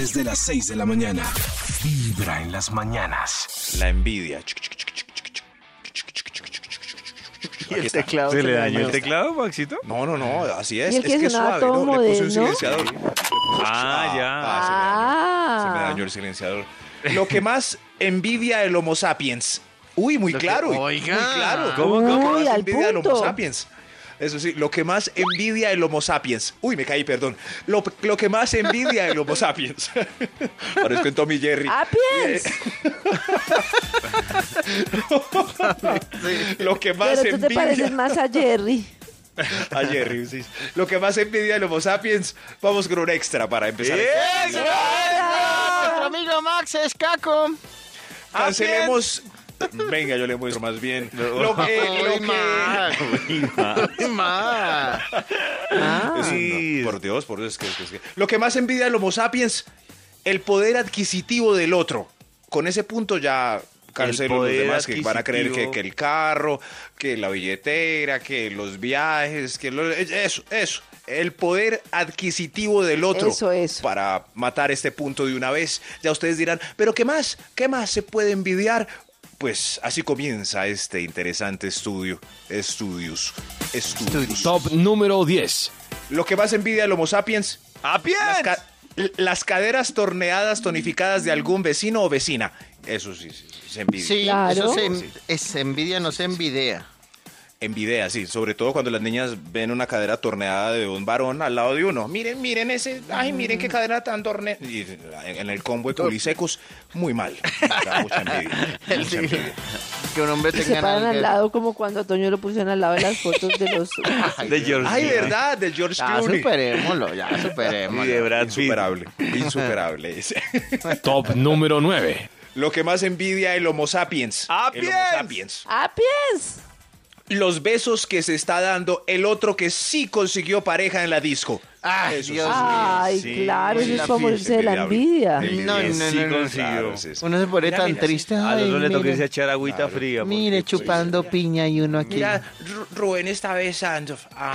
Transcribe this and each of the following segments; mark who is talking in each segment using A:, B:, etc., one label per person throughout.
A: Desde las 6 de la mañana. Vibra en las mañanas.
B: La envidia.
C: Y el teclado
D: ¿Se le dañó el teclado, Maxito?
B: No, así es.
E: Y el que
B: es que es
E: sonaba
B: suave,
E: todo
B: ¿no? Le puse un
E: moderno.
B: silenciador.
D: Ah,
B: Se me dañó el silenciador. Lo que más envidia el Homo sapiens. Uy, muy claro.
C: Oiga.
B: Muy claro.
D: ¿Cómo?
B: Lo que
E: Uy,
B: más
E: al
B: envidia el Homo
E: punto.
B: sapiens. Eso sí, lo que más envidia el Homo sapiens. Uy, me caí, perdón. Lo que más envidia el Homo sapiens. Parezco en Tommy Jerry.
E: ¡Sapiens!
B: Lo que más
E: Pero tú te
B: envidia
E: pareces más a Jerry.
B: a Jerry. Sí. Lo que más envidia el Homo sapiens. Vamos con un extra para empezar.
C: Nuestro amigo Max es Caco.
B: Cancelemos. Venga, yo le muestro más bien. Lo que
C: Max.
B: Eso, no, por Dios, por Dios, es que- Lo que más envidia el Homo sapiens, el poder adquisitivo del otro. Con ese punto ya cancelo los
D: poder
B: demás que van a creer
D: adquisitivo.
B: que el carro, que la billetera, que los viajes, eso. El poder adquisitivo del otro.
E: Eso.
B: Para matar este punto de una vez. Ya ustedes dirán, ¿pero qué más? ¿Qué más se puede envidiar? Pues así comienza este interesante estudio. Estudios.
A: Top número 10.
B: Lo que más envidia el Homo sapiens. Las caderas torneadas, tonificadas de algún vecino o vecina. Eso sí, se envidia.
C: Sí,
E: Claro.
C: eso es envidia, no se envidia.
B: Envidia, sí. Sobre todo cuando las niñas ven una cadera torneada de un varón al lado de uno. Miren ese. Ay, miren qué cadera tan torneada. Y en el combo de culisecos, muy mal. Da mucha envidia. Mucha envidia.
C: Que un hombre
E: Y se
C: tenga
E: paran al
C: nalgas.
E: lado como cuando a Toño lo pusieron al lado de las fotos de los...
D: De George.
B: Ay, verdad, de George
C: Ya
B: Clooney.
C: superémoslo, ya
D: Y
C: superémoslo.
D: de Brad Pitt.
B: Insuperable ese.
A: Top número 9.
B: Lo que más envidia el Homo sapiens.
D: ¡Sapiens!
B: El Homo sapiens.
E: ¡Sapiens!
B: Los besos que se está dando el otro que sí consiguió pareja en la disco.
C: Ay,
B: Eso
C: Dios
B: sí.
E: Ay,
D: sí.
E: claro, eso es
C: La
E: para morirse de la
B: envidiable.
E: envidia.
C: No,
B: El-
C: no,
D: sí
C: no, no.
D: consiguió.
B: Claro, sí, sí.
C: Uno se pone
B: Mira,
C: tan
B: mira,
C: triste.
D: A
C: Ay,
D: los dos le toca
C: mire.
D: irse a echar agüita fría.
C: Mire, chupando piña y uno aquí.
B: Mira, Rubén está besando.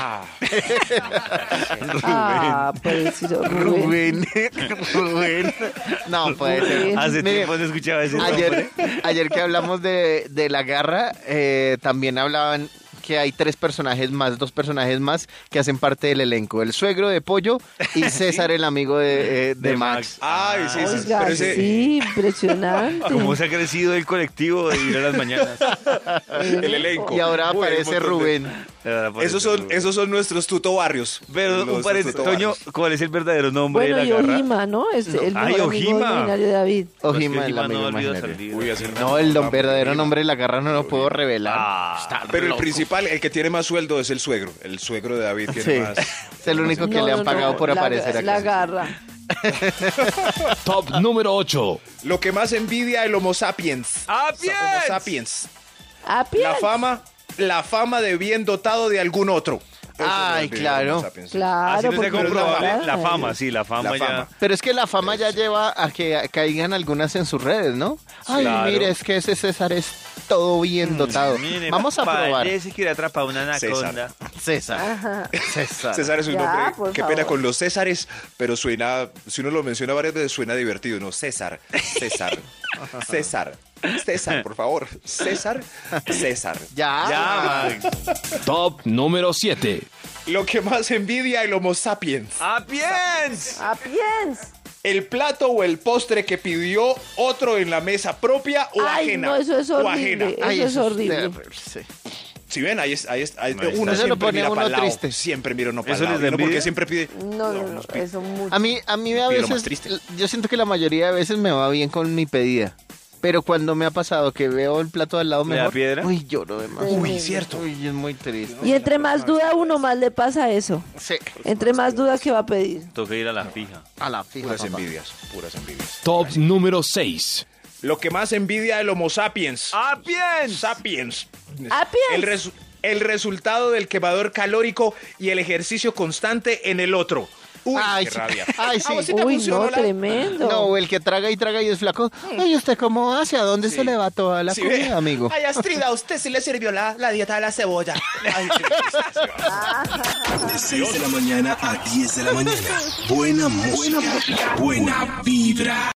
E: Ah, pobrecito Rubén.
C: Rubén. No, puede ser.
E: Rubén.
D: Hace
C: Mire,
D: tiempo no escuchaba ese
C: ayer que hablamos de la garra, también hablaban que hay dos personajes más que hacen parte del elenco. El suegro de Pollo y César, el amigo de Max.
B: Ay, sí, sí.
E: Oiga,
B: Pero ese-
E: sí, impresionante.
D: ¿Cómo se ha crecido el colectivo de ir a las mañanas?
B: el elenco.
C: Y ahora
B: Uy, un
C: aparece
B: montón de-
C: Rubén.
B: Esos son nuestros Tuto Barrios.
D: Pero un
B: Los
D: paréntesis,
B: Tuto
D: Toño,
B: Barrios.
D: ¿cuál es el verdadero nombre
E: Bueno,
D: de
E: y
D: la garra?
E: Ojima, ¿no? Es el mejor
D: Ay,
E: amigo
D: Ojima.
E: imaginario de David.
C: Ojima,
D: Es que
C: el amigo
D: no olvido
C: imaginario.
D: salir.
B: Uy, hacer
C: No, el verdadero nombre de la garra no lo puedo revelar.
D: Ah,
C: Está
B: Pero el
C: loco.
B: principal, el que tiene más sueldo es el suegro. El suegro de David tiene
C: Sí.
B: más.
C: Es el único que
E: No,
C: le han
E: no,
C: pagado
E: no,
C: por aparecer
E: La
C: acá.
E: garra.
A: Top número 8.
B: Lo que más envidia el Homo sapiens.
D: ¡Sapiens!
B: Homo sapiens.
E: ¡Sapiens!
B: La fama de bien dotado de algún otro. Eso
C: Ay,
B: lo envidia el
C: claro.
B: Homo sapiens.
E: Claro,
D: Así no sea
E: porque
D: comprobable.
E: garra,
D: La fama, sí, la fama
B: La
D: ya.
B: fama.
C: Pero es que la fama ya lleva a que caigan algunas en sus redes, ¿no? Ay,
D: Claro.
C: mire, es que ese César es todo bien dotado.
D: Mire,
C: Vamos a probar.
D: Parece que hubiera atrapado una anaconda.
C: César.
E: Ajá.
C: César.
B: César es un
E: Ya,
B: nombre,
E: por
B: qué
E: favor.
B: pena con los Césares, pero suena, si uno lo menciona varias veces, suena divertido, ¿no? César, César, por favor. César.
C: Ya.
D: Ya,
A: Top número 7.
B: Lo que más envidia el Homo sapiens.
D: ¡Sapiens!
E: ¡Sapiens!
B: El plato o el postre que pidió otro en la mesa propia o
E: Ay,
B: ajena.
E: no, eso es
B: o
E: horrible.
B: ajena.
C: Ay,
E: Eso es horrible.
C: terrible, sí.
B: Si ven, ahí está. Uno
C: Eso lo
B: siempre
C: pone
B: mira
C: uno
B: para el lado.
C: triste.
B: Siempre mira uno para
D: ¿Eso
B: el lado.
D: les da
B: ¿Y uno por qué
D: envidia?
B: siempre pide?
E: No,
B: nos pide.
E: eso mucho.
C: A mí a
B: Pide lo
C: veces,
B: más triste.
C: yo siento que la mayoría de veces me va bien con mi pedida. Pero cuando me ha pasado que veo el plato al lado
D: ¿Le da
C: mejor,
D: piedra?
C: uy, lloro de más.
E: Uy,
B: cierto.
C: Uy, es muy triste.
E: Y entre más duda uno, más le pasa eso.
C: Sí,
E: Entre más dudas que va a pedir.
D: Toca ir a la fija.
C: a la fija.
B: Puras
C: papá.
B: envidias, puras envidias.
A: Top número 6.
B: Lo que más envidia el Homo sapiens.
D: ¡Sapiens!
B: Sapiens.
E: ¡Sapiens!
B: El resultado del quemador calórico y el ejercicio constante en el otro. Uy,
C: Ay,
B: qué
C: sí.
B: rabia.
C: Ay, sí.
B: ¿A vos sí te
E: Uy,
B: funcionó
E: no,
B: la-
E: tremendo.
C: No, el que traga y es flaco. Ay, ¿usted cómo hace? ¿A dónde se le va toda la
B: Sí,
C: comida,
B: ve.
C: amigo?
B: Ay, Astrid, a usted sí le sirvió la dieta de la cebolla. Ay, qué tristeza.
A: De 6 de la mañana a 10 de la mañana. Buena música. Buena vibra.